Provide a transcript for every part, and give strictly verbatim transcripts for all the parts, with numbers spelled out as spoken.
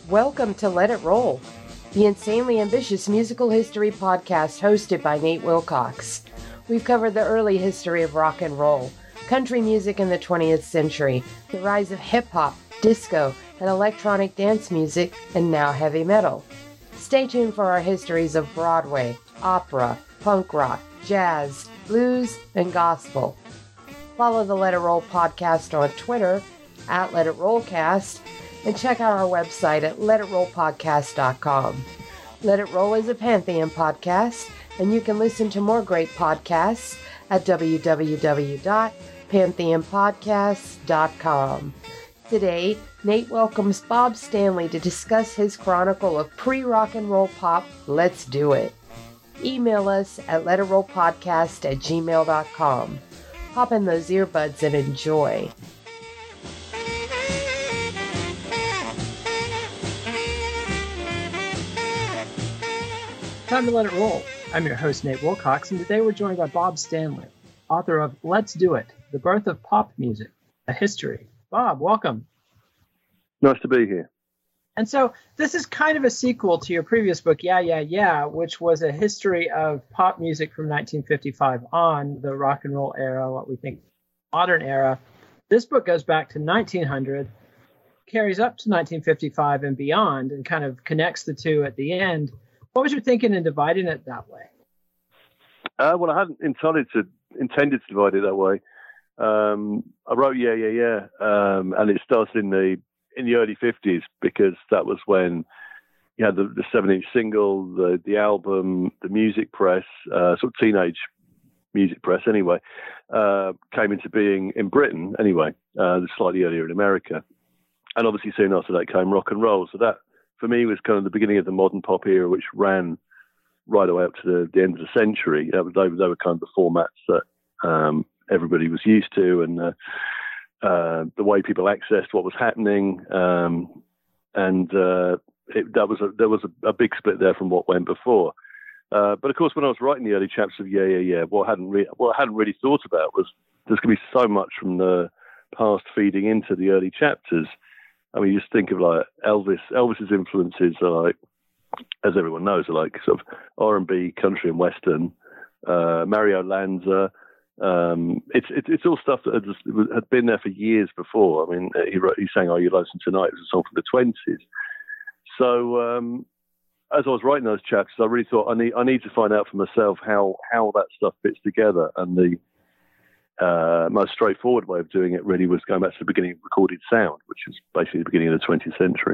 Welcome to Let It Roll, the insanely ambitious musical history podcast hosted by Nate Wilcox. We've covered the early history of rock and roll, country music in the twentieth century, the rise of hip-hop, disco, and electronic dance music, and now heavy metal. Stay tuned for our histories of Broadway, opera, punk rock, jazz, blues, and gospel. Follow the Let It Roll podcast on Twitter, at Let It Rollcast, and check out our website at let it roll podcast dot com. Let It Roll is a Pantheon podcast, and you can listen to more great podcasts at w w w dot pantheon podcasts dot com. Today, Nate welcomes Bob Stanley to discuss his chronicle of pre-rock and roll pop. Let's do it. Email us at let it roll podcast at gmail dot com. Pop in those earbuds and enjoy. Time to let it roll. I'm your host, Nate Wilcox, and today we're joined by Bob Stanley, author of Let's Do It, The Birth of Pop Music, A History. Bob, welcome. Nice to be here. And so this is kind of a sequel to your previous book, Yeah, Yeah, Yeah, which was a history of pop music from nineteen fifty-five on, the rock and roll era, what we think modern era. This book goes back to nineteen hundred, carries up to nineteen fifty-five and beyond, and kind of connects the two at the end. What was your thinking in dividing it that way? Uh, well, I hadn't intended to intended to divide it that way. Um, I wrote Yeah, Yeah, Yeah, um, and it started in the in the early fifties because that was when you had the, the seven-inch single, the the album, the music press, uh, sort of teenage music press anyway, uh, came into being in Britain anyway, uh, slightly earlier in America. And obviously soon after that came rock and roll. So that, for me, was kind of the beginning of the modern pop era, which ran right away up to the, the end of the century. That was, they, they were kind of the formats that um, everybody was used to, and uh, uh, the way people accessed what was happening. Um, and uh, it, that was a, there was a, a big split there from what went before. Uh, but of course, when I was writing the early chapters of Yeah, Yeah, Yeah, what I hadn't, re- what I hadn't really thought about was there's going to be so much from the past feeding into the early chapters. I mean, you just think of like Elvis. Elvis's influences are like, as everyone knows, are like sort of R and B, country and western. Uh, Mario Lanza. Um, it's, it's it's all stuff that had, just, had been there for years before. I mean, he wrote, he sang "Are You Lonesome Tonight?" It was a song from the twenties. So um, as I was writing those chapters, I really thought I need I need to find out for myself how how that stuff fits together. And the Uh, most straightforward way of doing it really was going back to the beginning of recorded sound, which is basically the beginning of the twentieth century.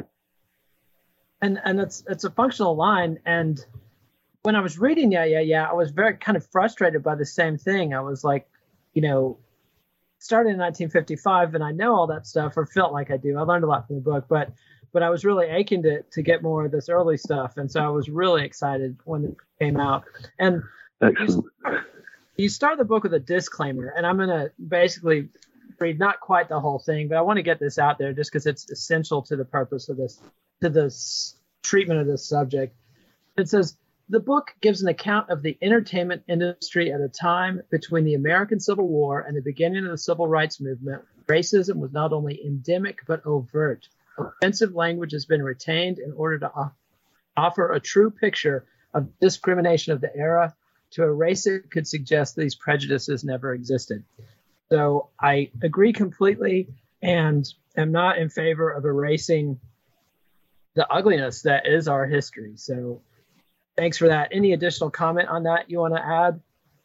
And and it's it's a functional line. And when I was reading Yeah, Yeah, Yeah, I was very kind of frustrated by the same thing. I was like, you know, started in nineteen fifty-five, and I know all that stuff, or felt like I do. I learned a lot from the book, but but I was really aching to to get more of this early stuff. And so I was really excited when it came out. And excellent. You, You start the book with a disclaimer, and I'm going to basically read not quite the whole thing, but I want to get this out there just because it's essential to the purpose of this, to this treatment of this subject. It says, the book gives an account of the entertainment industry at a time between the American Civil War and the beginning of the Civil Rights Movement. Racism was not only endemic, but overt. Offensive language has been retained in order to off- offer a true picture of discrimination of the era. To erase it could suggest these prejudices never existed. So I agree completely and am not in favor of erasing the ugliness that is our history. So thanks for that. Any additional comment on that you want to add?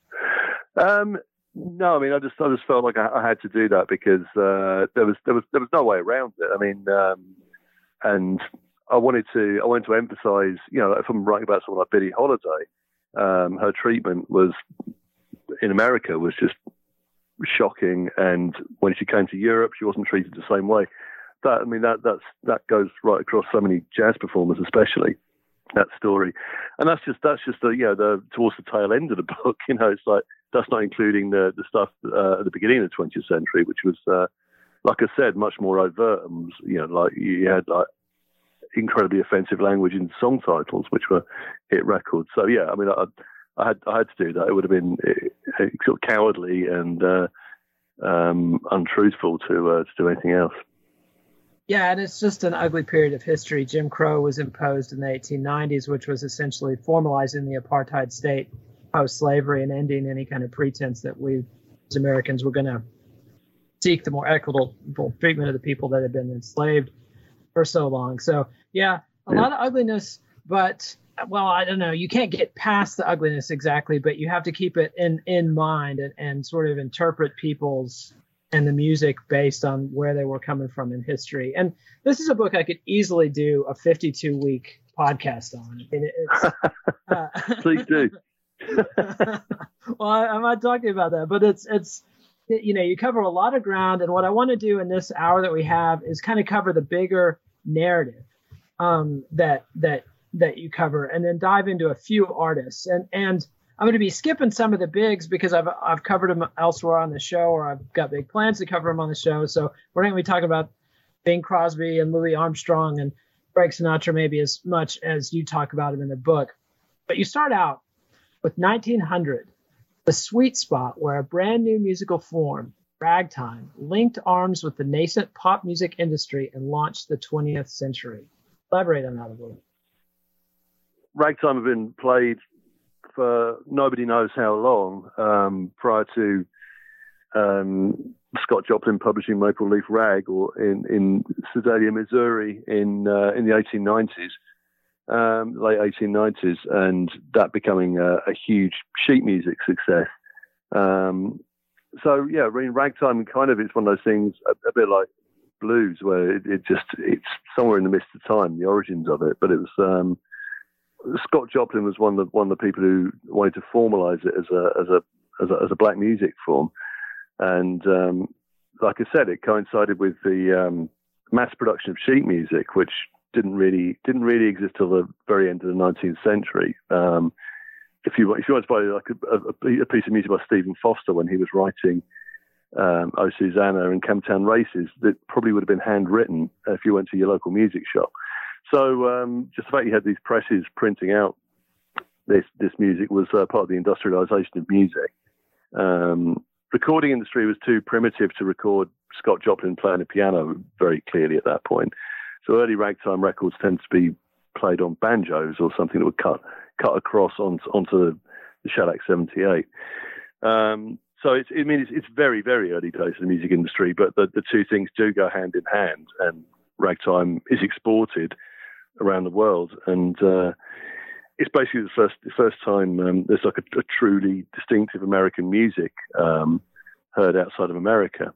Um, no, I mean, I just I just felt like I, I had to do that because uh, there was there was there was no way around it. I mean, um, and I wanted to I wanted to emphasise, you know, if I'm writing about someone like Billie Holiday. Um, her treatment was in America was just shocking, and when she came to Europe, she wasn't treated the same way. That I mean, that that's that goes right across so many jazz performers, especially that story. And that's just that's just the you know the towards the tail end of the book. You know, it's like that's not including the the stuff uh, at the beginning of the twentieth century, which was uh, like I said, much more overt. And, you know, like you had like incredibly offensive language in song titles, which were hit records. So yeah, I mean, I, I had I had to do that. It would have been uh, sort of cowardly and uh, um, untruthful to uh, to do anything else. Yeah, and it's just an ugly period of history. Jim Crow was imposed in the eighteen nineties, which was essentially formalizing the apartheid state post-slavery and ending any kind of pretense that we as Americans were going to seek the more equitable treatment of the people that had been enslaved for so long. So, yeah, a yeah. lot of ugliness, but, well, I don't know. You can't get past the ugliness exactly, but you have to keep it in, in mind and, and sort of interpret people's and the music based on where they were coming from in history. And this is a book I could easily do a fifty-two week podcast on. I mean, it's, uh, Please do. Well, I, I'm not talking about that, but it's, it's, you know, you cover a lot of ground. And what I want to do in this hour that we have is kind of cover the bigger narrative um, that, that, that you cover, and then dive into a few artists. And, and, I'm going to be skipping some of the bigs because I've I've covered them elsewhere on the show, or I've got big plans to cover them on the show. So we're not going to be talking about Bing Crosby and Louis Armstrong and Frank Sinatra maybe as much as you talk about them in the book. But you start out with nineteen hundred, the sweet spot where a brand new musical form, ragtime, linked arms with the nascent pop music industry and launched the twentieth century. Elaborate on that a little. Ragtime had been played for nobody knows how long, um, prior to um, Scott Joplin publishing Maple Leaf Rag, or in, in Sedalia, Missouri, in uh, in the eighteen nineties, um, late eighteen nineties, and that becoming a, a huge sheet music success. Um, so yeah, I mean, ragtime kind of it's one of those things, a, a bit like blues, where it, it just it's somewhere in the midst of time, the origins of it, but it was. Um, Scott Joplin was one of the, one of the people who wanted to formalize it as a as a as a, as a black music form, and um, like I said, it coincided with the um, mass production of sheet music, which didn't really didn't really exist till the very end of the nineteenth century. Um, if you if you want to buy like a, a, a piece of music by Stephen Foster when he was writing um, "Oh Susanna" and "Camptown Races," that probably would have been handwritten if you went to your local music shop. So um, just the fact you had these presses printing out this this music was uh, part of the industrialization of music. Um, recording industry was too primitive to record Scott Joplin playing a piano very clearly at that point. So early ragtime records tend to be played on banjos or something that would cut cut across on, onto the, the Shellac seventy-eight. Um, so it's, I mean, it's, it's very, very early days of the music industry, but the, the two things do go hand in hand, and ragtime is exported around the world, and uh, it's basically the first the first time um, there's like a, a truly distinctive American music um, heard outside of America.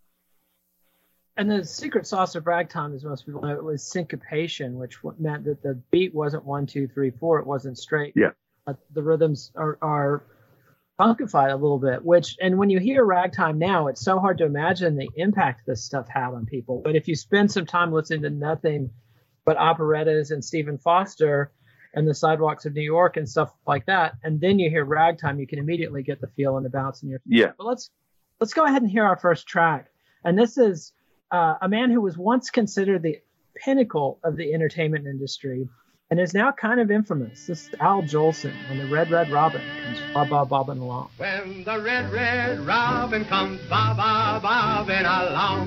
And the secret sauce of ragtime, as most people know, it was syncopation, which meant that the beat wasn't one, two, three, four. It wasn't straight. Yeah. Uh, the rhythms are, are funkified a little bit, which, and when you hear ragtime now, it's so hard to imagine the impact this stuff had on people. But if you spend some time listening to nothing but operettas and Stephen Foster and the Sidewalks of New York and stuff like that, and then you hear ragtime, you can immediately get the feel and the bounce in your feet. Yeah. But let's let's go ahead and hear our first track. And this is uh, a man who was once considered the pinnacle of the entertainment industry and is now kind of infamous. This is Al Jolson when the Red Red Robin comes bob bob bobbing along. When the Red Red Robin comes bob bob bobbing along,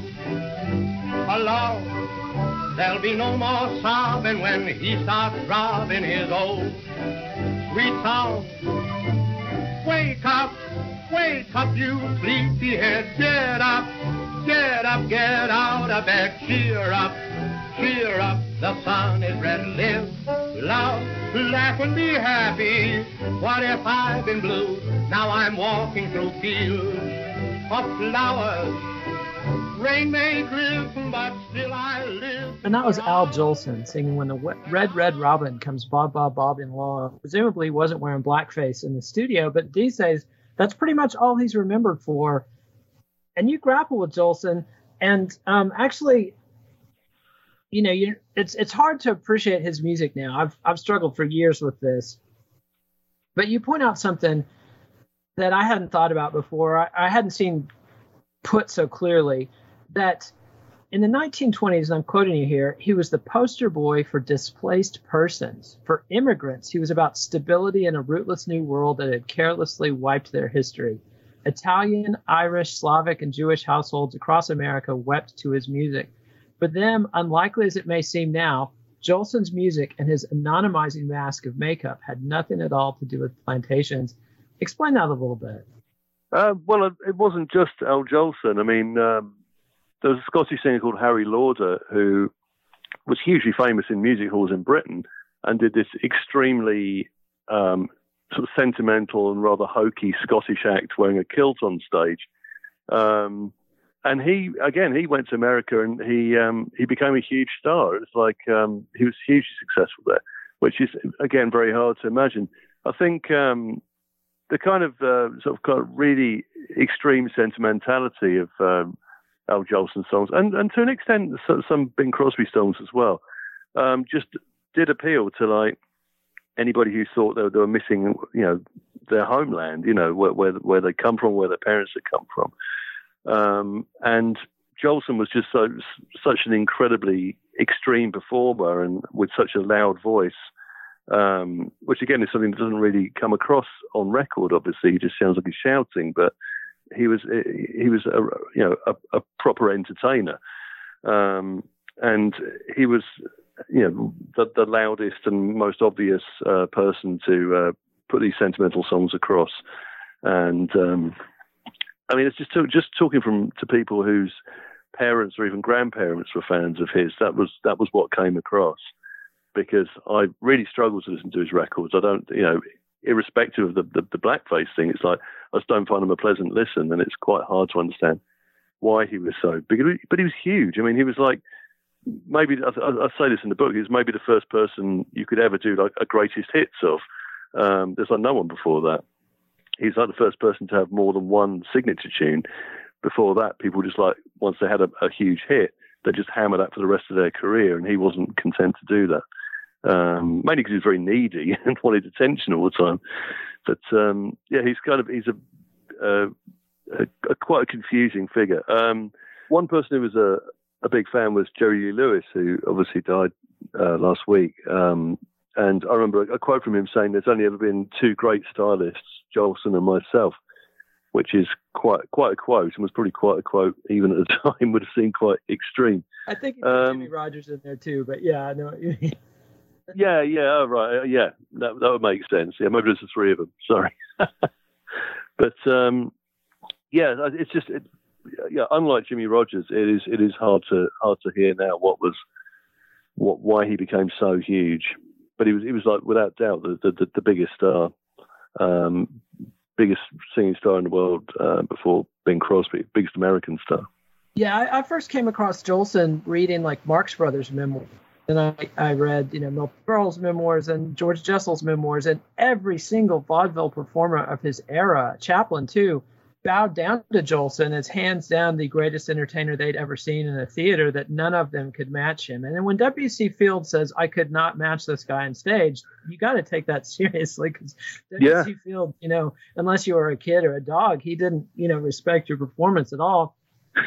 along. There'll be no more sobbing when he starts robbing his old sweet song. Wake up, wake up, you sleepyhead. Get up, get up, get out of bed. Cheer up, cheer up, the sun is red. Live, love, laugh and be happy. What if I've been blue? Now I'm walking through fields of flowers. Rain may drip, but still I live. And that was Al Jolson singing When the Red Red Robin Comes Bob Bob Bobbing Along. Presumably he wasn't wearing blackface in the studio, but these days that's pretty much all he's remembered for. And you grapple with Jolson, and um, actually, you know, you, it's it's hard to appreciate his music now. I've I've struggled for years with this, but you point out something that I hadn't thought about before. I, I hadn't seen put so clearly, that in the nineteen twenties, and I'm quoting you here, he was the poster boy for displaced persons. For immigrants, he was about stability in a rootless new world that had carelessly wiped their history. Italian, Irish, Slavic, and Jewish households across America wept to his music. For them, unlikely as it may seem now, Jolson's music and his anonymizing mask of makeup had nothing at all to do with plantations. Explain that a little bit. Uh, well, it wasn't just Al Jolson. I mean, um, there was a Scottish singer called Harry Lauder who was hugely famous in music halls in Britain and did this extremely um, sort of sentimental and rather hokey Scottish act wearing a kilt on stage. Um, and he, again, he went to America and he um, he became a huge star. It's like um, he was hugely successful there, which is, again, very hard to imagine. I think um, the kind of uh, sort of, kind of really extreme sentimentality of um, Al Jolson songs, and, and to an extent some Bing Crosby songs as well, um, just did appeal to like anybody who thought they were, they were missing, you know, their homeland, you know, where where, where they come from, where their parents had come from. Um, and Jolson was just so such an incredibly extreme performer and with such a loud voice, um, which again is something that doesn't really come across on record. Obviously, he just sounds like he's shouting, but he was he was a, you know a, a proper entertainer, um, and he was you know the, the loudest and most obvious uh, person to uh, put these sentimental songs across. And um, I mean, it's just to, just talking from to people whose parents or even grandparents were fans of his. That was that was what came across, because I really struggle to listen to his records. I don't, you know, irrespective of the, the, the blackface thing, it's like I just don't find him a pleasant listen, and it's quite hard to understand why he was so big. But he was huge. I mean, he was like, maybe, I, I say this in the book, he was maybe the first person you could ever do like a greatest hits of. Um, there's like no one before that. He's like the first person to have more than one signature tune. Before that, people just like, once they had a, a huge hit, they just hammer that for the rest of their career, and he wasn't content to do that. Um, mainly because he was very needy and wanted attention all the time. But um, yeah, he's kind of, he's a, a, a, a quite a confusing figure. Um, one person who was a, a big fan was Jerry Lee Lewis, who obviously died uh, last week. Um, and I remember a quote from him saying, "There's only ever been two great stylists, Jolson and myself," which is quite quite a quote, and was probably quite a quote even at the time, would have seemed quite extreme. I think he put um, Jimmy Rogers in there too, but yeah, I know what you mean. yeah, yeah, oh, right, uh, yeah, that that would make sense. Yeah, maybe there's the three of them. Sorry, but um, yeah, it's just it, yeah. Unlike Jimmy Rogers, it is it is hard to hard to hear now what was what why he became so huge. But he was he was like without doubt the the, the biggest star, um, biggest singing star in the world uh, before Bing Crosby, biggest American star. Yeah, I, I first came across Jolson reading like Marx Brothers memoirs. And I, I read, you know, Milton Berle's memoirs and George Jessel's memoirs, and every single vaudeville performer of his era, Chaplin too, bowed down to Jolson as hands down the greatest entertainer they'd ever seen in a theater, that none of them could match him. And then when W C Fields says, "I could not match this guy on stage," you got to take that seriously, because W C yeah. Fields, you know, unless you were a kid or a dog, he didn't, you know, respect your performance at all.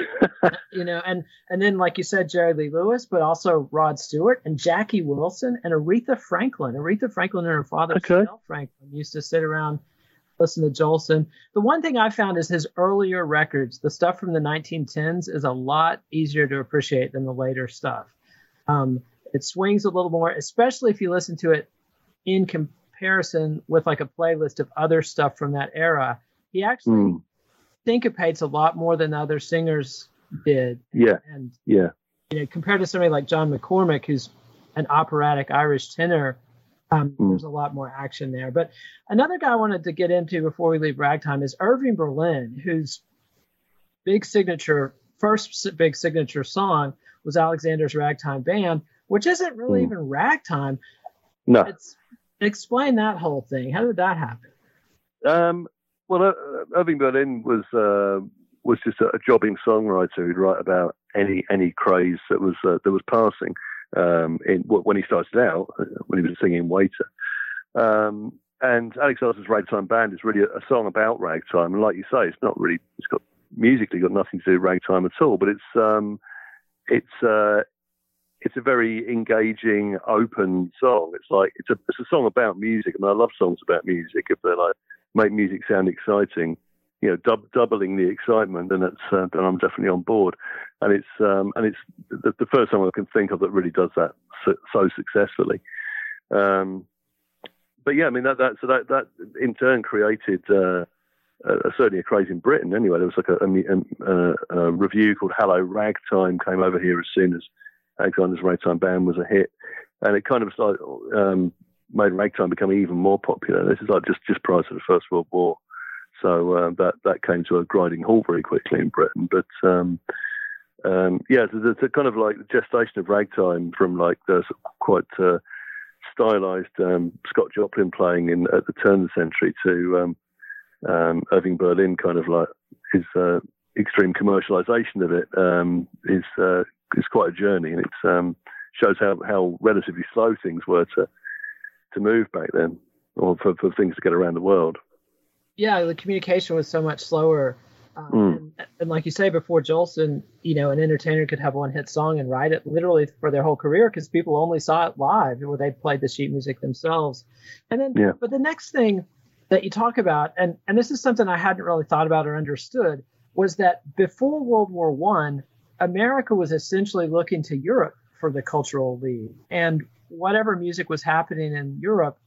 you know, and and then, like you said, Jerry Lee Lewis, but also Rod Stewart and Jackie Wilson and Aretha Franklin. Aretha Franklin and her father, okay. Chanel Franklin, used to sit around, listen to Jolson. The one thing I found is his earlier records, the stuff from the nineteen tens, is a lot easier to appreciate than the later stuff. Um, it swings a little more, especially if you listen to it in comparison with like a playlist of other stuff from that era. He actually mm. syncopates a lot more than other singers did. Yeah. And yeah. You know, compared to somebody like John McCormack, who's an operatic Irish tenor, um, mm. there's a lot more action there. But another guy I wanted to get into before we leave ragtime is Irving Berlin, whose big signature, first big signature song was Alexander's Ragtime Band, which isn't really mm. even ragtime. No. It's, explain that whole thing. How did that happen? Um, well, uh, Irving Berlin was uh, was just a, a jobbing songwriter who'd write about any any craze that was uh, that was passing. Um, in when he started out, when he was singing Waiter, um, and Alexander's Ragtime Band is really a, a song about ragtime. And like you say, it's not really, it's got musically got nothing to do with ragtime at all. But it's um, it's uh, it's a very engaging, open song. It's like it's a it's a song about music. I mean, I love songs about music if they're like make music sound exciting. you know, dub- doubling the excitement, and it's uh, and I'm definitely on board. And it's um, and it's the, the first time I can think of that really does that so, so successfully. Um, but yeah, I mean that that so that that in turn created uh, uh, certainly a craze in Britain. Anyway, there was like a, a, a, a review called Hello Ragtime came over here as soon as Alexander's Ragtime Band was a hit, and it kind of started, um, made ragtime become even more popular. This is like just just prior to the First World War. So uh, that that came to a grinding halt very quickly in Britain. But um, um, yeah, the, the kind of like the gestation of ragtime from like the quite uh, stylized um, Scott Joplin playing in at the turn of the century to um, um, Irving Berlin kind of like his uh, extreme commercialization of it um, is uh, is quite a journey, and it um, shows how, how relatively slow things were to to move back then, or for, for things to get around the world. Yeah, the communication was so much slower. Um, mm. and, and like you say, before Jolson, you know, an entertainer could have one hit song and write it literally for their whole career because people only saw it live where they played the sheet music themselves. And then, yeah. but the next thing that you talk about, and, and this is something I hadn't really thought about or understood, was that before World War One, America was essentially looking to Europe for the cultural lead. And whatever music was happening in Europe,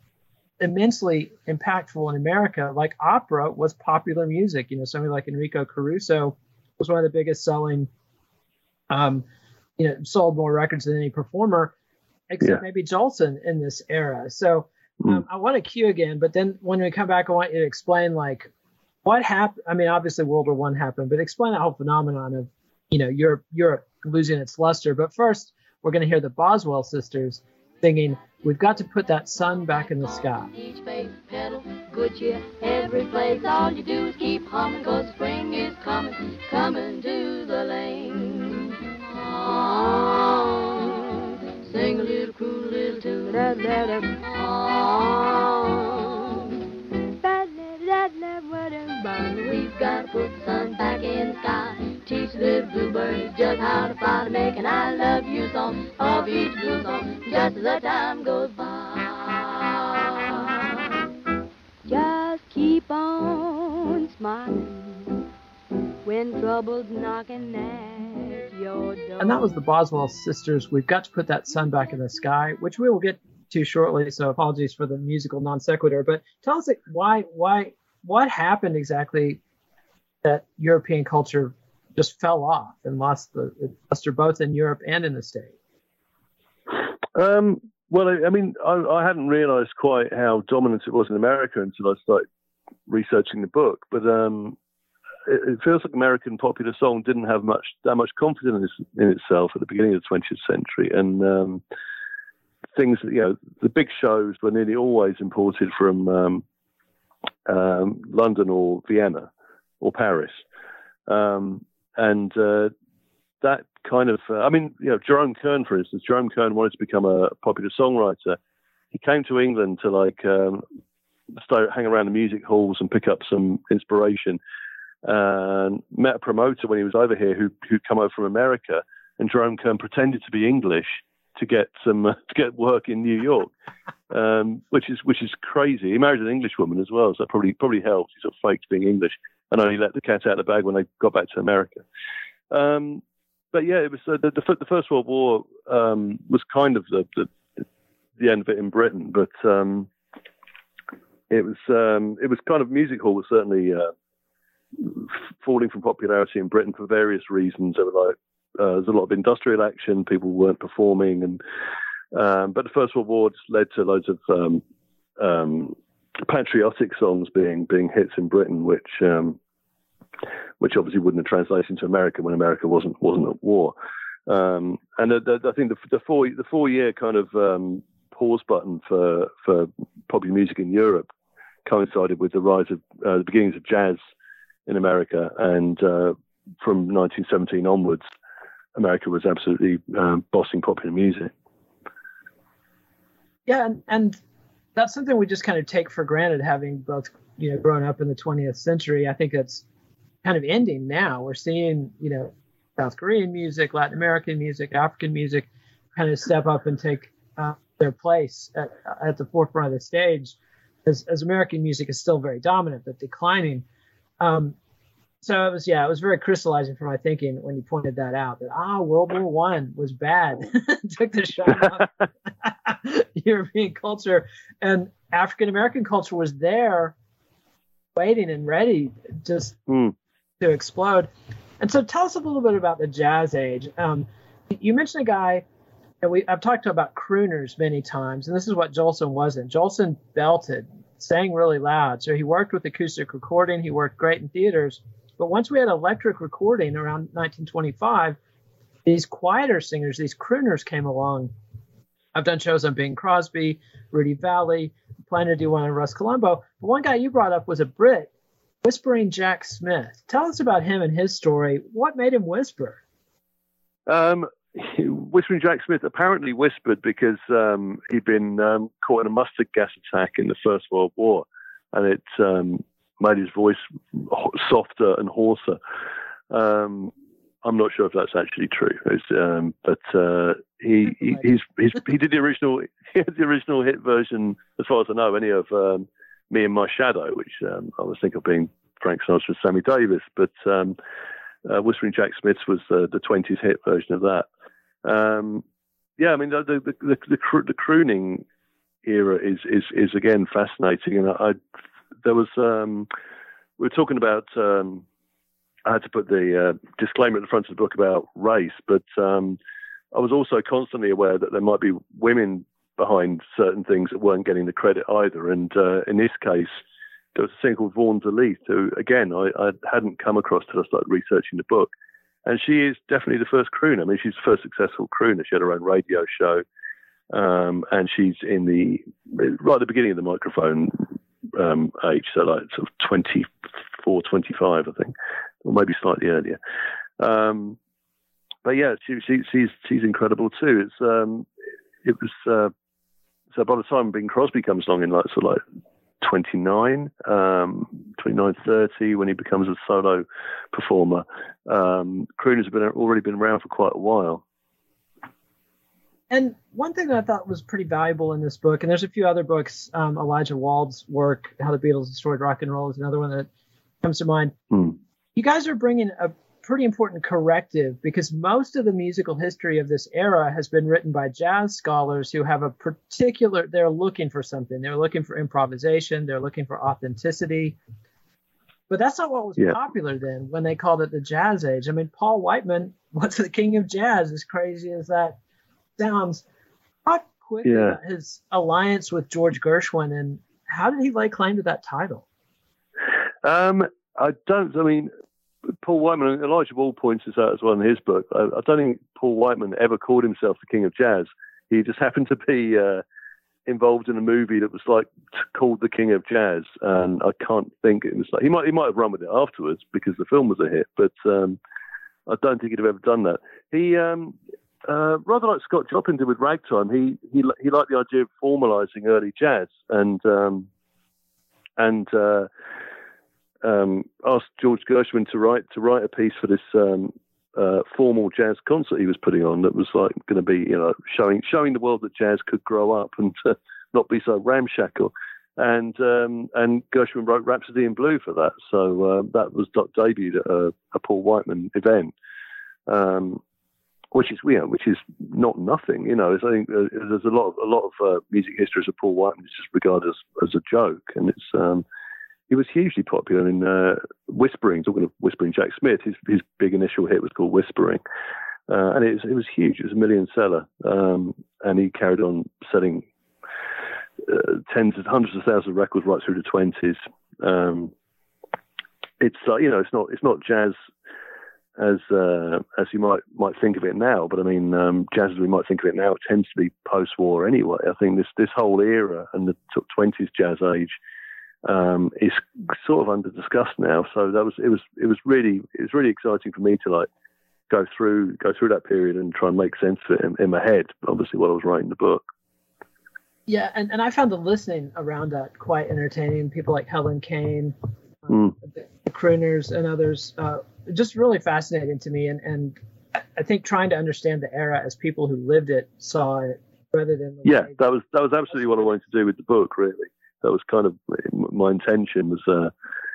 immensely impactful in America, like opera was popular music. You know, somebody like Enrico Caruso was one of the biggest selling, um, you know, sold more records than any performer, except yeah. maybe Jolson in this era. So um, mm. I want to cue again, but then when we come back, I want you to explain like what happened. I mean, obviously World War One happened, but explain that whole phenomenon of, you know, Europe, Europe losing its luster. But first, we're going to hear the Boswell sisters singing, "We've Got to Put That Sun Back in the Sky." Each face, pedal, good cheer, every place. All you do is keep humming, 'cause spring is coming, coming to the lane. Oh, sing a little cool little tune. Da, da, da. Oh, da, da, da, da, da. We've got to put the sun back in the sky. Teach little bluebirds just how to fly, to make an I love you song of each blue song just as the time goes by. Just keep on smiling when trouble's knocking at your door. And that was the Boswell sisters, "We've Got to Put That Sun Back in the Sky," which we will get to shortly, so apologies for the musical non sequitur. But tell us like, why, why, what happened exactly that European culture just fell off and lost the luster both in Europe and in the States? Um, well, I, I mean, I, I hadn't realised quite how dominant it was in America until I started researching the book. But um, it, it feels like American popular song didn't have much that much confidence in itself at the beginning of the twentieth century, and um, things, you know, the big shows were nearly always imported from um, um, London or Vienna or Paris. Um, And uh, that kind of, uh, I mean, you know, Jerome Kern, for instance, Jerome Kern wanted to become a popular songwriter. He came to England to like um, start hang around the music halls and pick up some inspiration. And met a promoter when he was over here who who'd come over from America, and Jerome Kern pretended to be English to get some uh, to get work in New York, um, which is which is crazy. He married an English woman as well, so that probably probably helped. He sort of faked being English and only let the cat out of the bag when they got back to America. Um, but yeah, it was uh, the, the the First World War um, was kind of the, the the end of it in Britain, but um, it was um, it was kind of music hall was certainly uh, falling from popularity in Britain for various reasons. There were like uh, there's a lot of industrial action, people weren't performing, and um, but the First World War just led to loads of um, um, patriotic songs being being hits in Britain, which um, which obviously wouldn't have translated into America when America wasn't wasn't at war. Um, and the, the, I think the, the four the four year kind of um, pause button for for popular music in Europe coincided with the rise of uh, the beginnings of jazz in America, and uh, from nineteen seventeen onwards, America was absolutely um, bossing popular music. Yeah, and, and that's something we just kind of take for granted, having both, you know, grown up in the twentieth century. I think that's kind of ending now. We're seeing, you know, South Korean music, Latin American music, African music kind of step up and take uh, their place at, at the forefront of the stage, as, as American music is still very dominant but declining. Um, so it was, yeah, it was very crystallizing for my thinking when you pointed that out. That ah, World War One was bad, took the shot off European culture, and African American culture was there, waiting and ready, just mm. to explode. And so, tell us a little bit about the Jazz Age. Um, you mentioned a guy. And we, I've talked about crooners many times, and this is what Jolson wasn't. Jolson belted, sang really loud. So he worked with acoustic recording. He worked great in theaters. But once we had electric recording around nineteen twenty-five, these quieter singers, these crooners came along. I've done shows on Bing Crosby, Rudy Valley, plan to do one on Russ Columbo. But one guy you brought up was a Brit, Whispering Jack Smith. Tell us about him and his story. What made him whisper? Um. Whispering Jack Smith apparently whispered because um, he'd been um, caught in a mustard gas attack in the First World War, and it um, made his voice softer and hoarser. Um, I'm not sure if that's actually true, um, but uh, he, he he's, he's, he did the original he had the original hit version, as far as I know, any of um, Me and My Shadow, which um, I was thinking of being Frank Sinatra and Sammy Davis, but um, uh, Whispering Jack Smith was uh, the twenties hit version of that. Um, yeah, I mean the the the, the, cro- the crooning era is is is again fascinating, and I, I there was um, we were talking about um, I had to put the uh, disclaimer at the front of the book about race, but um, I was also constantly aware that there might be women behind certain things that weren't getting the credit either, and uh, in this case there was a singer called Vaughan DeLeith, who again I, I hadn't come across till I started researching the book. And she is definitely the first crooner. I mean, she's the first successful crooner. She had her own radio show. Um, and she's in the, right at the beginning of the microphone um, age, so like sort of twenty-four, twenty-five, I think, or maybe slightly earlier. Um, but yeah, she, she, she's she's incredible too. It's um, it was uh, so by the time Bing Crosby comes along in like sort of like twenty-nine, um, twenty-nine, thirty, when he becomes a solo performer. Um, crooners have been already been around for quite a while. And one thing that I thought was pretty valuable in this book, and there's a few other books, um, Elijah Wald's work, How the Beatles Destroyed Rock and Roll is another one that comes to mind. Hmm. You guys are bringing a pretty important corrective, because most of the musical history of this era has been written by jazz scholars who have a particular, they're looking for something. They're looking for improvisation. They're looking for authenticity. But that's not what was yeah. popular then when they called it the Jazz Age. I mean, Paul Whiteman was the king of jazz, as crazy as that sounds. Talk quickly yeah. about his alliance with George Gershwin, and how did he lay claim to that title? Um, I don't, I mean, Paul Whiteman, Elijah Wald points this out as well in his book. I, I don't think Paul Whiteman ever called himself the king of jazz. He just happened to be uh, involved in a movie that was like called The King of Jazz, and I can't think it was like he might he might have run with it afterwards because the film was a hit, but um, I don't think he'd have ever done that. He um, uh, rather like Scott Joplin did with ragtime. He he he liked the idea of formalizing early jazz, and um, and uh, um, asked George Gershwin to write to write a piece for this um, uh, formal jazz concert he was putting on that was like going to be, you know, showing showing the world that jazz could grow up and uh, not be so ramshackle. And um, and Gershwin wrote Rhapsody in Blue for that, so uh, that was debuted at a, a Paul Whiteman event, um, which is you know, which is not nothing. You know, I think uh, there's a lot of a lot of uh, music histories of Paul Whiteman is just regarded as, as a joke, and it's um, he was hugely popular in uh, Whispering. Talking of Whispering Jack Smith, his his big initial hit was called Whispering, uh, and it was it was huge. It was a million seller, um, and he carried on selling Uh, tens of hundreds of thousands of records right through the twenties. Um, it's uh, you know, it's not it's not jazz as uh, as you might might think of it now, but I mean, um, jazz as we might think of it now, it tends to be post-war anyway. I think this this whole era and the twenties jazz age um, is sort of under discussed now. So that was it was it was really it was really exciting for me to like go through go through that period and try and make sense of it in, in my head. Obviously, while I was writing the book. Yeah, and, and I found the listening around that quite entertaining. People like Helen Kane, mm. um, the, the crooners, and others, uh, just really fascinating to me. And, and I think trying to understand the era as people who lived it saw it, rather than the yeah, that was that was absolutely what I wanted to do with the book. Really, that was kind of my intention was uh,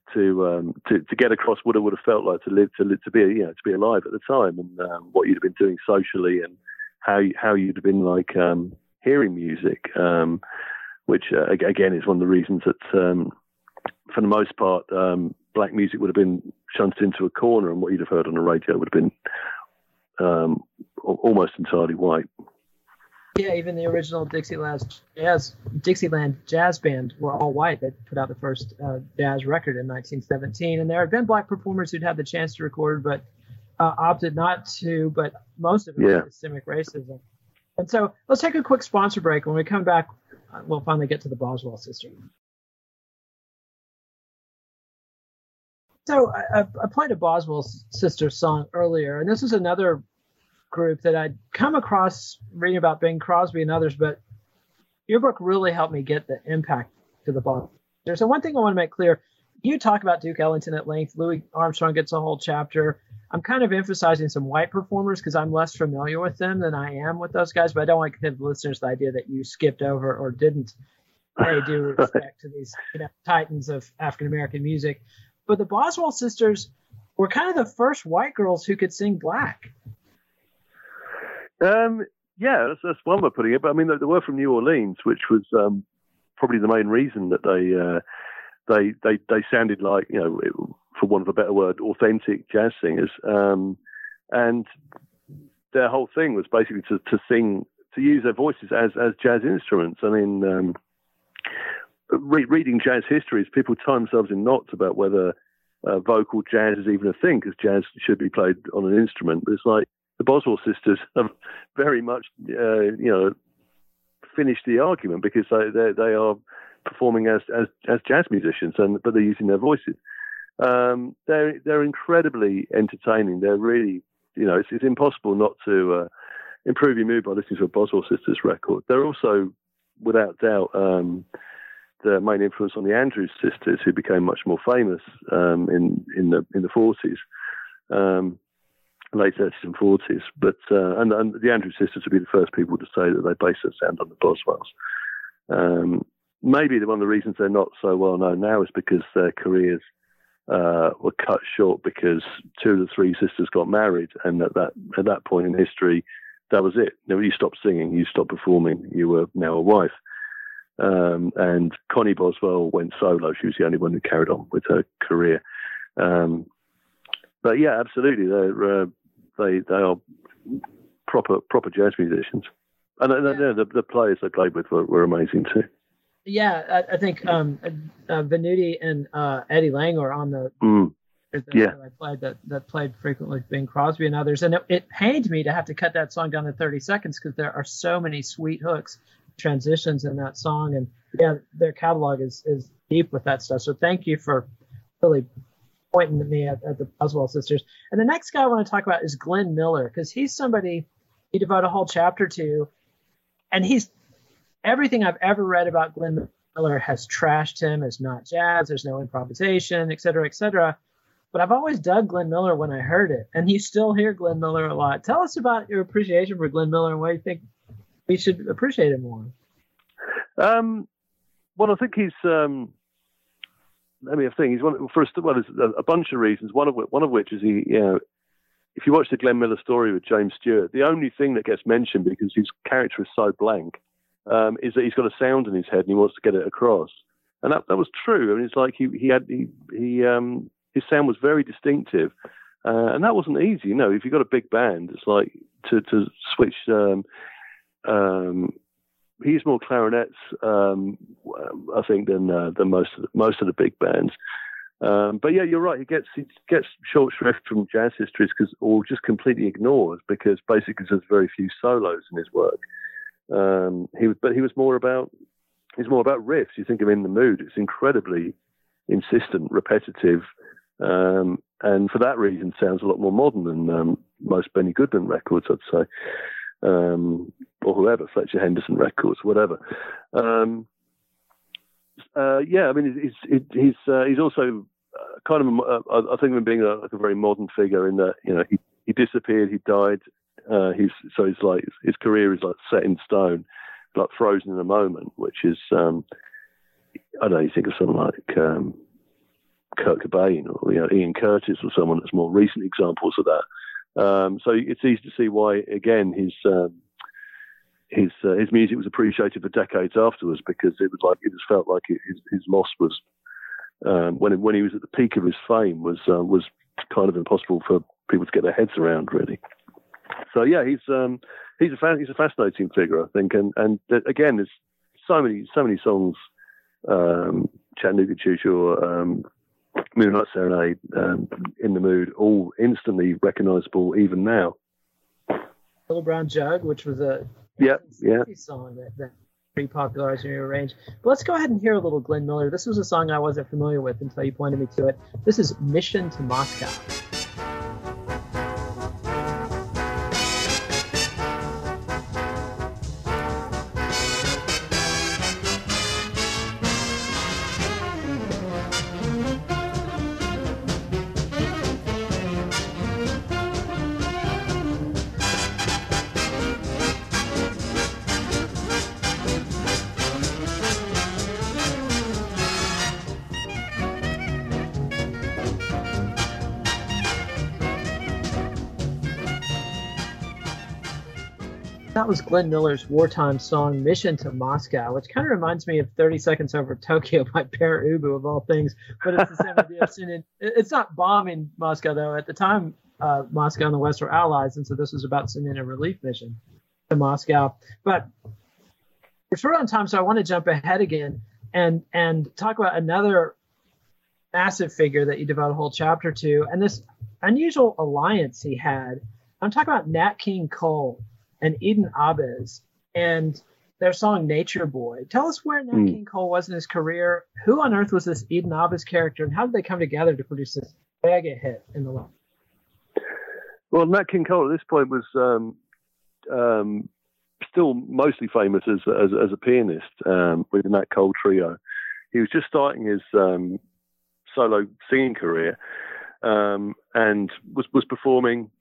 to um, to to get across what it would have felt like to live to live, to be you know to be alive at the time, and um, what you'd have been doing socially, and how you, how you'd have been like um, hearing music, um, which uh, again is one of the reasons that um, for the most part um, black music would have been shunted into a corner, and what you'd have heard on the radio would have been um, almost entirely white. Yeah, even the original Dixieland Jazz Dixieland Jazz Band were all white. They put out the first uh, jazz record in nineteen seventeen, and there had been black performers who'd had the chance to record, but uh, opted not to. But most of it yeah. was systemic racism. And so let's take a quick sponsor break. When we come back, we'll finally get to the Boswell sisters. So I, I played a Boswell sisters song earlier, and this is another group that I'd come across reading about Bing Crosby and others, but your book really helped me get the impact to the Boswell sisters. So one thing I want to make clear, you talk about Duke Ellington at length. Louis Armstrong gets a whole chapter. I'm kind of emphasizing some white performers because I'm less familiar with them than I am with those guys, but I don't want to give listeners the idea that you skipped over or didn't pay due respect to these you know, titans of African-American music. But the Boswell sisters were kind of the first white girls who could sing black. Um, yeah, that's, that's one way of putting it. But I mean, they, they were from New Orleans, which was um, probably the main reason that they uh, they they they sounded like, you know, for want of a better word, authentic jazz singers. Um, and their whole thing was basically to, to sing, to use their voices as as jazz instruments. I mean, um, re- reading jazz histories, people tie themselves in knots about whether uh, vocal jazz is even a thing, because jazz should be played on an instrument. But it's like, the Boswell sisters have very much, uh, you know, finished the argument, because they they, they are performing as, as as jazz musicians, and but they're using their voices. Um, they're they're incredibly entertaining. They're really, you know, it's, it's impossible not to uh, improve your mood by listening to a Boswell sisters record. They're also, without doubt, um, the main influence on the Andrews sisters, who became much more famous um, in in the in the forties. Um, late thirties and forties, but uh, and, and the Andrews sisters would be the first people to say that they based their sound on the Boswells. Um, maybe one of the reasons they're not so well known now is because their careers uh, were cut short because two of the three sisters got married, and at that at that point in history, that was it. You know, you stopped singing, you stopped performing, you were now a wife. Um, and Connie Boswell went solo. She was the only one who carried on with her career. Um, but yeah, absolutely, they're uh, They they are proper proper jazz musicians, and yeah. the, the players they played with were, were amazing too. Yeah, I, I think um, uh, Venuti and uh, Eddie Lang are on the mm. that, yeah that I played that that played frequently with Bing Crosby and others, and it, it pained me to have to cut that song down to thirty seconds because there are so many sweet hooks, transitions in that song, and yeah, their catalog is is deep with that stuff. So thank you for really pointing at me at, at the Boswell sisters. And the next guy I want to talk about is Glenn Miller, because he's somebody you devote a whole chapter to, and he's everything I've ever read about Glenn Miller has trashed him as not jazz, there's no improvisation, et cetera, et cetera. But I've always dug Glenn Miller when I heard it, and you still hear Glenn Miller a lot. Tell us about your appreciation for Glenn Miller and why you think we should appreciate him more. Um, well, I think he's um I mean, I think he's one. First, well, there's a, a bunch of reasons. One of which, one of which is he, you know, if you watch the Glenn Miller story with James Stewart, the only thing that gets mentioned, because his character is so blank, um, is that he's got a sound in his head and he wants to get it across. And that that was true. I mean, it's like he he had he he um his sound was very distinctive, uh, and that wasn't easy. You know, if you've got a big band, it's like to to switch. Um, um, He used more clarinets, um, I think, than uh, than most of the, most of the big bands. Um, but yeah, you're right. He gets he gets short shrift from jazz histories, because, or just completely ignored, because basically there's very few solos in his work. Um, he was, but he was more about he's more about riffs. You think of In the Mood, it's incredibly insistent, repetitive, um, and for that reason, sounds a lot more modern than um, most Benny Goodman records, I'd say. Um, or whoever, Fletcher Henderson records, whatever. Um, uh, yeah, I mean, he's he's uh, he's also uh, kind of uh, I think of him being a, like a very modern figure in that, you know, he, he disappeared, he died. Uh, he's so he's like his career is like set in stone, like frozen in a moment, which is um, I don't know. You think of something like um, Kurt Cobain or you know, Ian Curtis or someone that's more recent examples of that. Um, so it's easy to see why, again, his um, his uh, his music was appreciated for decades afterwards, because it was like it just felt like it, his his loss was um, when when he was at the peak of his fame was uh, was kind of impossible for people to get their heads around, really. So yeah, he's um, he's a fa- he's a fascinating figure, I think, and and uh, again, there's so many so many songs, um, Chattanooga Choo Choo, um, Moonlight Serenade, um, In the Mood, all instantly recognisable even now. Little Brown Jug, which was a yeah yeah song that, that repopularized in your range. But let's go ahead and hear a little Glenn Miller. This was a song I wasn't familiar with until you pointed me to it. This is Mission to Moscow. That was Glenn Miller's wartime song, Mission to Moscow, which kind of reminds me of thirty seconds Over Tokyo by Pere Ubu, of all things. But it's the same idea of sending, it's not bombing Moscow, though. At the time, uh, Moscow and the West were allies, and so this was about sending a relief mission to Moscow. But we're short on time, so I want to jump ahead again and, and talk about another massive figure that you devote a whole chapter to, and this unusual alliance he had. I'm talking about Nat King Cole and Eden Ahbez and their song Nature Boy. Tell us where Nat mm. King Cole was in his career. Who on earth was this Eden Ahbez character, and how did they come together to produce this mega hit in the world? Well, Nat King Cole at this point was um, um, still mostly famous as, as, as a pianist um, with the Nat Cole Trio. He was just starting his um, solo singing career um, and was, was performing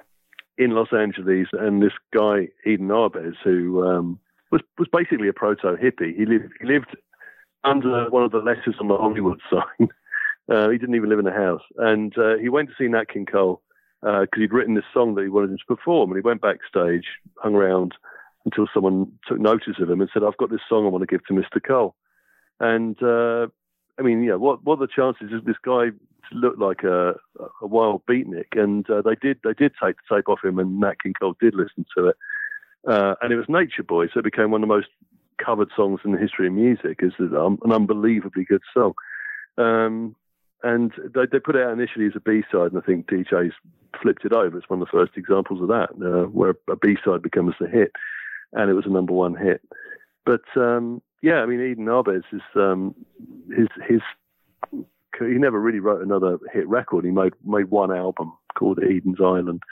in Los Angeles, and this guy Eden Ahbez, who um, was was basically a proto hippie. He lived he lived under one of the letters on the Hollywood sign. uh, he didn't even live in a house, and uh, he went to see Nat King Cole because uh, he'd written this song that he wanted him to perform, and he went backstage, hung around until someone took notice of him and said, "I've got this song I want to give to Mister Cole." And uh, I mean, yeah, what what are the chances of this guy looked like a, a wild beatnik, and uh, they did they did take the tape off him, and Nat King Cole did listen to it, uh, and it was Nature Boy, so it became one of the most covered songs in the history of music. It's an unbelievably good song, um, and they, they put it out initially as a B-side, and I think D Js flipped it over. It's one of the first examples of that, uh, where a B-side becomes a hit, and it was a number one hit. But um, yeah, I mean, Eden Ahbez is um, his his. He never really wrote another hit record. He made made one album called Eden's Island.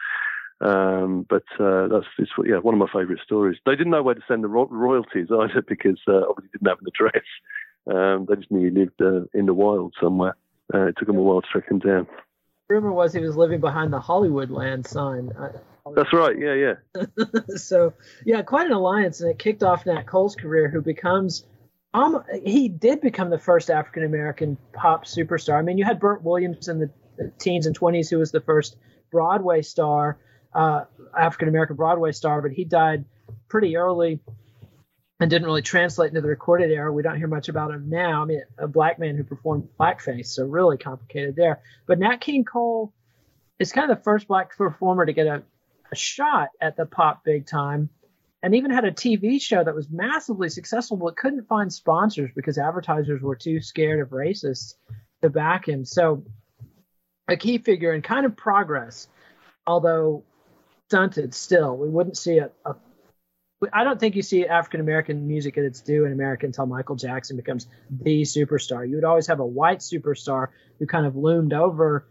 Um, but uh, that's it's, yeah, one of my favourite stories. They didn't know where to send the ro- royalties either, because uh, obviously didn't have an address. Um, they just knew he lived uh, in the wild somewhere. Uh, it took them a while to track him down. Rumor was he was living behind the Hollywood land sign. Uh, That's right. Yeah, yeah. So yeah, quite an alliance, and it kicked off Nat Cole's career, who becomes. Um, he did become the first African-American pop superstar. I mean, you had Burt Williams in the teens and twenties, who was the first Broadway star, uh, African-American Broadway star, but he died pretty early and didn't really translate into the recorded era. We don't hear much about him now. I mean, a black man who performed blackface, so really complicated there. But Nat King Cole is kind of the first black performer to get a, a shot at the pop big time, and even had a T V show that was massively successful, but couldn't find sponsors because advertisers were too scared of racists to back him. So a key figure in kind of progress, although stunted still. We wouldn't see a, a I don't think you see African-American music at its due in America until Michael Jackson becomes the superstar. You would always have a white superstar who kind of loomed over,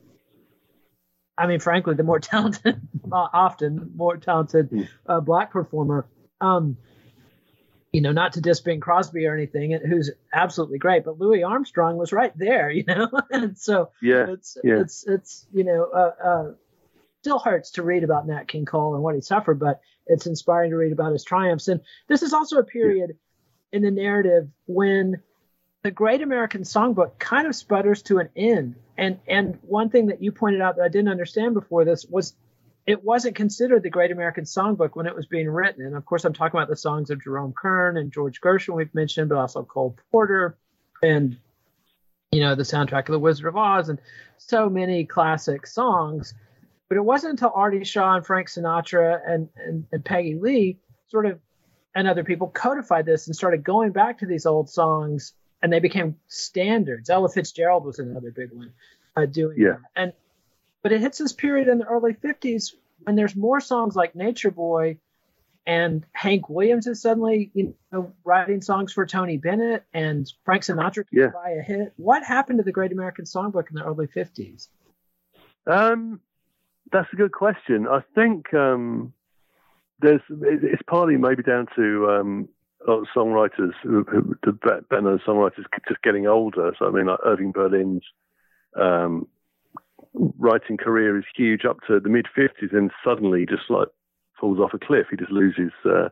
I mean, frankly, the more talented, often more talented uh, black performer. Um, you know, not to diss Bing Crosby or anything, who's absolutely great, but Louis Armstrong was right there, you know? And so yeah, it's, yeah. it's, it's, you know, uh, uh, still hurts to read about Nat King Cole and what he suffered, but it's inspiring to read about his triumphs. And this is also a period yeah. in the narrative when the Great American Songbook kind of sputters to an end. And and one thing that you pointed out that I didn't understand before this was it wasn't considered the Great American Songbook when it was being written. And of course, I'm talking about the songs of Jerome Kern and George Gershwin we've mentioned, but also Cole Porter and, you know, the soundtrack of The Wizard of Oz and so many classic songs. But it wasn't until Artie Shaw and Frank Sinatra and, and, and Peggy Lee sort of, and other people codified this and started going back to these old songs, and they became standards. Ella Fitzgerald was another big one uh, doing yeah. that. And but it hits this period in the early fifties when there's more songs like Nature Boy, and Hank Williams is suddenly, you know, writing songs for Tony Bennett, and Frank Sinatra can yeah. buy a hit. What happened to the Great American Songbook in the early fifties? Um, that's a good question. I think um, there's it's partly maybe down to um, a lot of songwriters, who, who, the better songwriters, just getting older. So I mean, like Irving Berlin's um, writing career is huge up to the mid fifties, and suddenly just like falls off a cliff. He just loses uh,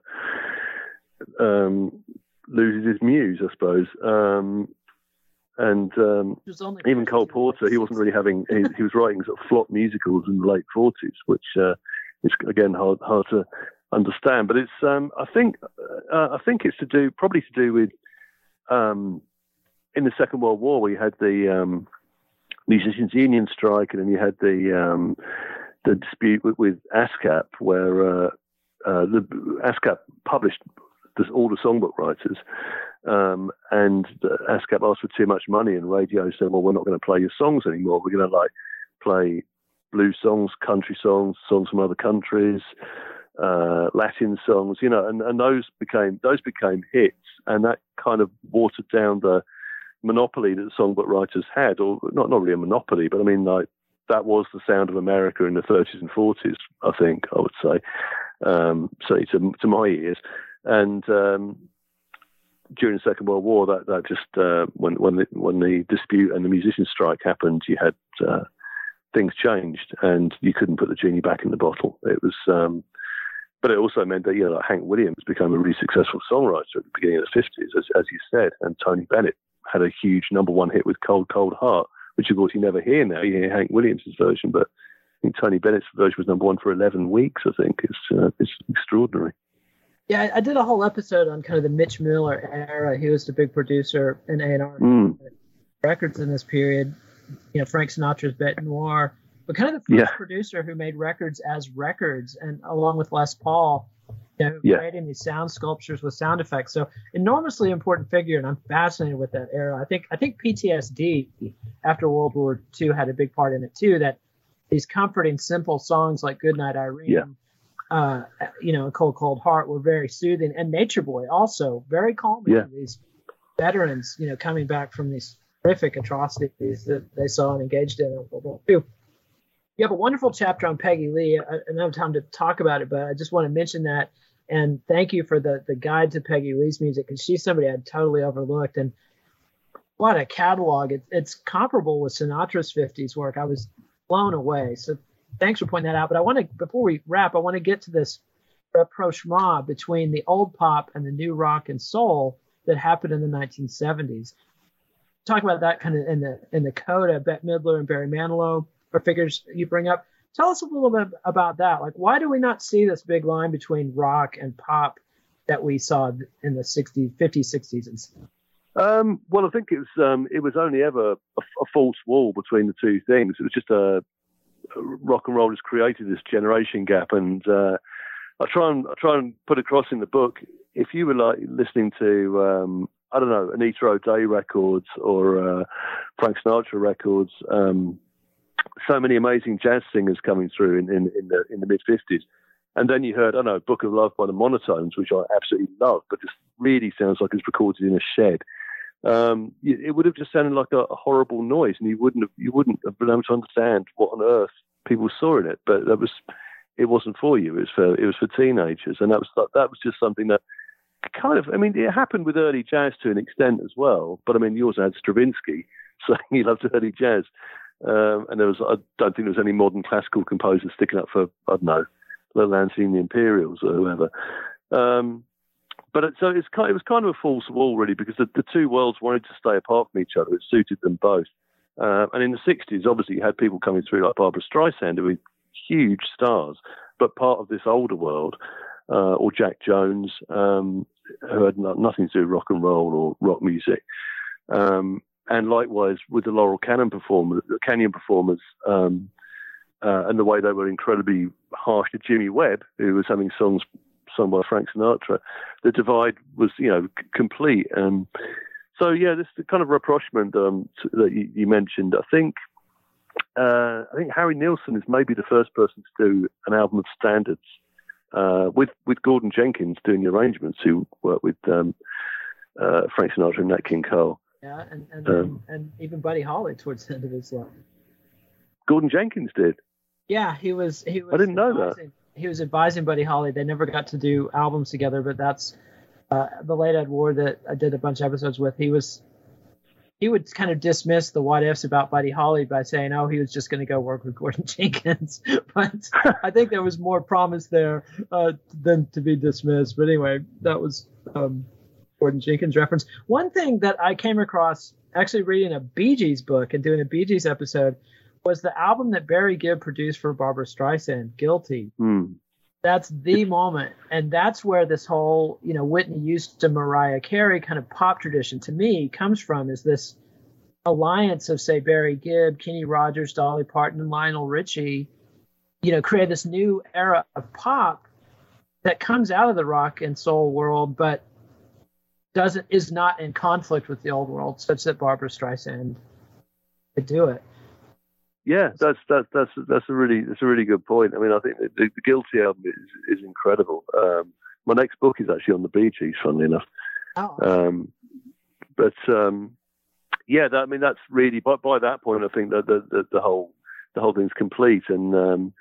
um, loses his muse, I suppose. Um, and um, even Cole Porter, he wasn't really having. He, he was writing sort of flop musicals in the late forties, which uh, is again hard hard to understand. But it's um, I think uh, I think it's to do probably to do with um, in the Second World War we had the um, Musicians Union strike, and then you had the um, the dispute with, with ASCAP, where uh, uh, the ASCAP published this, all the songbook writers, um, and the ASCAP asked for too much money, and radio said, "Well, we're not going to play your songs anymore. We're going to like play blues songs, country songs, songs from other countries, uh, Latin songs, you know." And, and those became those became hits, and that kind of watered down the monopoly that the songbook writers had, or not not really a monopoly, but I mean like. That was the sound of America in the thirties and forties, I think, I would say, um, certainly to, to my ears. And um, during the Second World War, that, that just, uh, when when the, when the dispute and the musicians' strike happened, you had, uh, things changed, and you couldn't put the genie back in the bottle. It was, um, but it also meant that, you know, like Hank Williams became a really successful songwriter at the beginning of the fifties, as, as you said, and Tony Bennett had a huge number one hit with Cold, Cold Heart, which of course you never hear now. You hear Hank Williams' version, but I think Tony Bennett's version was number one for eleven weeks, I think. It's, uh, it's extraordinary. Yeah, I, I did a whole episode on kind of the Mitch Miller era. He was the big producer in A and R mm. records in this period. You know, Frank Sinatra's Bête Noire, but kind of the first yeah. producer who made records as records, and along with Les Paul, you know, yeah. creating these sound sculptures with sound effects. So enormously important figure, and I'm fascinated with that era. I think I think P T S D after World War Two had a big part in it too. That these comforting, simple songs like "Goodnight Irene," yeah. uh, you know, "Cold Cold Heart" were very soothing, and "Nature Boy" also very calming. Yeah. These veterans, you know, coming back from these horrific atrocities that they saw and engaged in in World War Two. You have a wonderful chapter on Peggy Lee. I, I don't have time to talk about it, but I just want to mention that. And thank you for the, the guide to Peggy Lee's music, because she's somebody I'd totally overlooked. And what a catalog. It, it's comparable with Sinatra's fifties work. I was blown away. So thanks for pointing that out. But I want to, before we wrap, I want to get to this rapprochement between the old pop and the new rock and soul that happened in the nineteen seventies. Talk about that kind of in the in the coda. Bette Midler and Barry Manilow are figures you bring up. Tell us a little bit about that. Like, why do we not see this big line between rock and pop that we saw in the sixties, fifties, sixties? And stuff? Um, well, I think it was um, it was only ever a, a false wall between the two things. It was just a, a rock and roll has created this generation gap, and uh, I try and I try and put across in the book. If you were like listening to um, I don't know Anita O'Day records or uh, Frank Sinatra records. Um, So many amazing jazz singers coming through in, in, in the in the mid fifties, and then you heard I don't know Book of Love by the Monotones, which I absolutely love, but just really sounds like it's recorded in a shed. Um, it would have just sounded like a, a horrible noise, and you wouldn't have you wouldn't have been able to understand what on earth people saw in it. But that was it wasn't for you. It was for it was for teenagers, and that was that was just something that kind of I mean it happened with early jazz to an extent as well. But I mean you also had Stravinsky saying he loved early jazz. Um, and there was, I don't think there was any modern classical composers sticking up for, I don't know, Little Nancy and the Imperials or whoever. Um, but it, so it's kind, it was kind of a false wall, really, because the, the two worlds wanted to stay apart from each other. It suited them both. Uh, and in the sixties, obviously, you had people coming through like Barbra Streisand, who were huge stars, but part of this older world, uh, or Jack Jones, um, who had no, nothing to do with rock and roll or rock music. Um, and likewise with the Laurel Canyon performers, the Canyon performers, um, uh, and the way they were incredibly harsh to Jimmy Webb, who was having songs sung by Frank Sinatra. The divide was, you know, c- complete. And so, yeah, this the kind of rapprochement um, t- that you, you mentioned. I think, uh, I think Harry Nilsson is maybe the first person to do an album of standards, uh, with with Gordon Jenkins doing the arrangements, who worked with um, uh, Frank Sinatra and Nat King Cole. Yeah, and and, Um, and and even Buddy Holly towards the end of his life. Gordon Jenkins did. Yeah, he was. He was. I didn't know that. advising- He was advising Buddy Holly. They never got to do albums together, but that's uh, the late Ed Ward that I did a bunch of episodes with. He was. He would kind of dismiss the what ifs about Buddy Holly by saying, "Oh, he was just going to go work with Gordon Jenkins." But I think there was more promise there uh, than to be dismissed. But anyway, that was um, Gordon Jenkins reference. One thing that I came across actually reading a Bee Gees book and doing a Bee Gees episode was the album that Barry Gibb produced for Barbra Streisand, Guilty. Hmm. That's the moment. And that's where this whole, you know, Whitney Houston, Mariah Carey kind of pop tradition to me comes from, is this alliance of, say, Barry Gibb, Kenny Rogers, Dolly Parton, and Lionel Richie, you know, create this new era of pop that comes out of the rock and soul world, but doesn't is not in conflict with the old world, such that Barbra Streisand could do it. Yeah, that's that's that's that's a really that's a really good point. I mean, I think the, the, the Guilty album is is incredible. Um, my next book is actually on the Bee Gees, funnily enough. Oh. Um, but um, yeah, that, I mean, that's really by by that point, I think that the, the the whole the whole thing's complete. And um,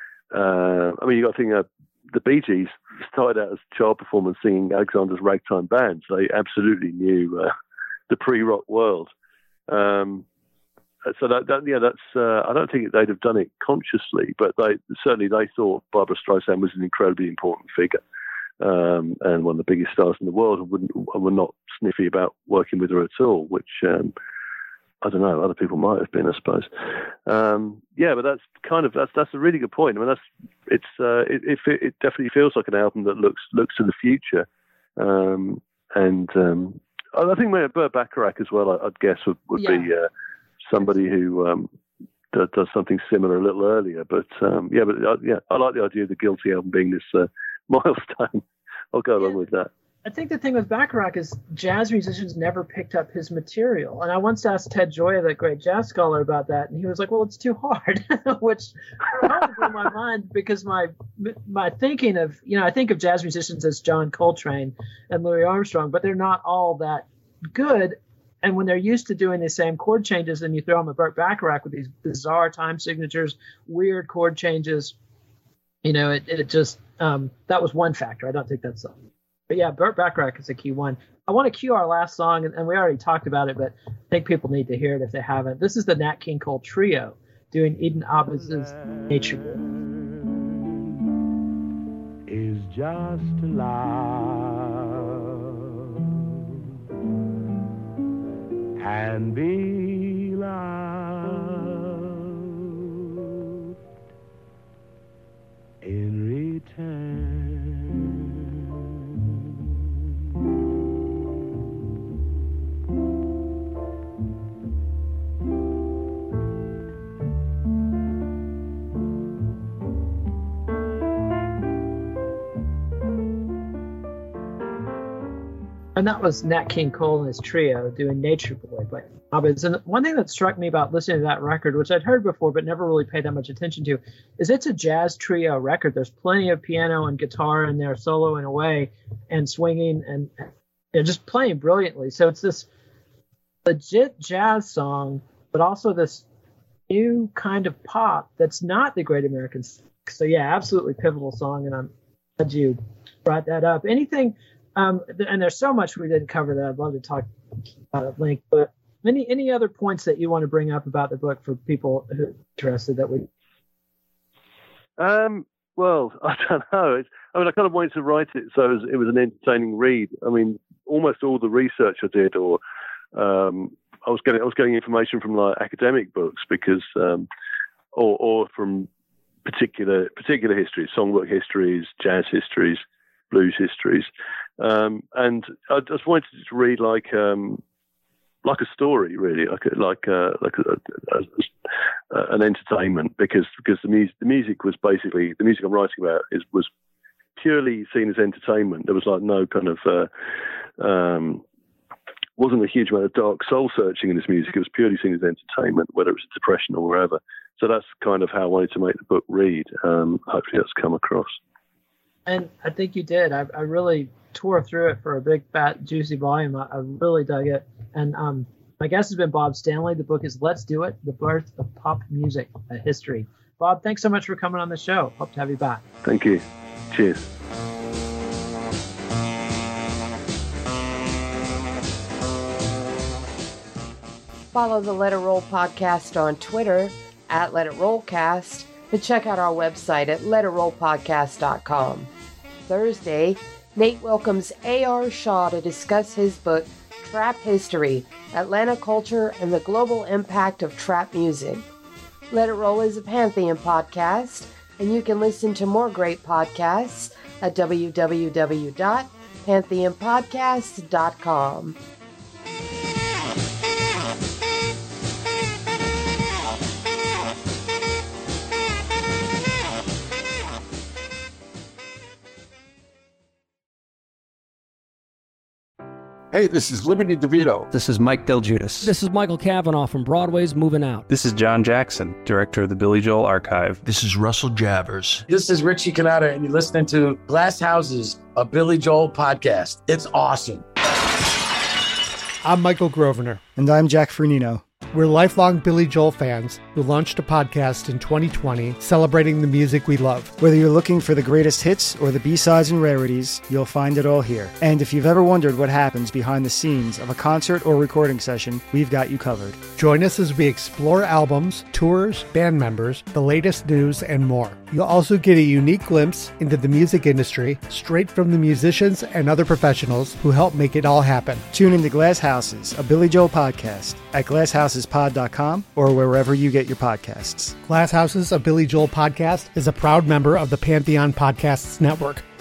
uh, I mean, you got to think uh, the Bee Gees started out as child performers singing Alexander's Ragtime Band, so they absolutely knew uh, the pre-rock world. Um, So that, that yeah, that's. Uh, I don't think they'd have done it consciously, but they certainly they thought Barbra Streisand was an incredibly important figure, um, and one of the biggest stars in the world, and wouldn't and were not sniffy about working with her at all. Which um, I don't know, other people might have been, I suppose. Um, yeah, but that's kind of that's that's a really good point. I mean, that's it's uh, it, it it definitely feels like an album that looks looks to the future, um, and um, I think maybe Burt Bacharach as well. I, I'd guess would, would Yeah. be. Uh, somebody who um, does, does something similar a little earlier. But um, yeah, but uh, yeah, I like the idea of the Guilty album being this uh, milestone. I'll go along Yeah. with that. I think the thing with Bacharach is jazz musicians never picked up his material. And I once asked Ted Joya, that great jazz scholar, about that, and he was like, well, it's too hard, which totally blew my mind, because my my thinking of, you know, I think of jazz musicians as John Coltrane and Louis Armstrong, but they're not all that good. And when they're used to doing the same chord changes, and you throw them a Burt Bacharach with these bizarre time signatures, weird chord changes, you know, it, it just, um, that was one factor. I don't think that's something. But yeah, Burt Bacharach is a key one. I want to cue our last song, and, and we already talked about it, but I think people need to hear it if they haven't. This is the Nat King Cole Trio doing Eden Abbott's Nature Boy. Is just love and be loved in return. And that was Nat King Cole and his trio doing Nature Boy by Abbott's. And one thing that struck me about listening to that record, which I'd heard before but never really paid that much attention to, is it's a jazz trio record. There's plenty of piano and guitar in there, soloing away and swinging and you know, just playing brilliantly. So it's this legit jazz song, but also this new kind of pop that's not the Great American Song. So yeah, absolutely pivotal song, and I'm glad you brought that up. Anything... Um, and there's so much we didn't cover that I'd love to talk about at length. But any any other points that you want to bring up about the book for people who are interested that we? Um, Well, I don't know. It's, I mean, I kind of wanted to write it so it was, it was an entertaining read. I mean, almost all the research I did, or um, I was getting I was getting information from like academic books because, um, or or from particular particular histories, songbook histories, jazz histories, blues histories, um, and I just wanted to read like um, like a story, really, like a, like a, like a, a, a, an entertainment, because because the music the music was basically the music I'm writing about is was purely seen as entertainment. There was like no kind of uh, um, wasn't a huge amount of dark soul searching in this music. It was purely seen as entertainment, whether it was depression or wherever. So that's kind of how I wanted to make the book read. Um, hopefully that's come across. And I think you did. I, I really tore through it for a big, fat, juicy volume. I, I really dug it. And um, my guest has been Bob Stanley. The book is Let's Do It, The Birth of Pop Music, a History. Bob, thanks so much for coming on the show. Hope to have you back. Thank you. Cheers. Follow the Let It Roll podcast on Twitter at Let It Rollcast, and check out our website at let it roll podcast dot com. Thursday, Nate welcomes A R Shaw to discuss his book, Trap History, Atlanta Culture and the Global Impact of Trap Music. Let It Roll is a Pantheon podcast, and you can listen to more great podcasts at w w w dot pantheon podcast dot com. Hey, this is Liberty DeVito. This is Mike Del Giudice. This is Michael Cavanaugh from Broadway's Moving Out. This is John Jackson, director of the Billy Joel Archive. This is Russell Javers. This is Richie Cannata, and you're listening to Glass Houses, a Billy Joel podcast. It's awesome. I'm Michael Grosvenor. And I'm Jack Fernino. We're lifelong Billy Joel fans who launched a podcast in twenty twenty celebrating the music we love. Whether you're looking for the greatest hits or the B-sides and rarities, you'll find it all here. And if you've ever wondered what happens behind the scenes of a concert or recording session, we've got you covered. Join us as we explore albums, tours, band members, the latest news, and more. You'll also get a unique glimpse into the music industry straight from the musicians and other professionals who help make it all happen. Tune into Glass Houses, a Billy Joel podcast at glass houses pod dot com or wherever you get your podcasts. Glass Houses, a Billy Joel podcast is a proud member of the Pantheon Podcasts Network.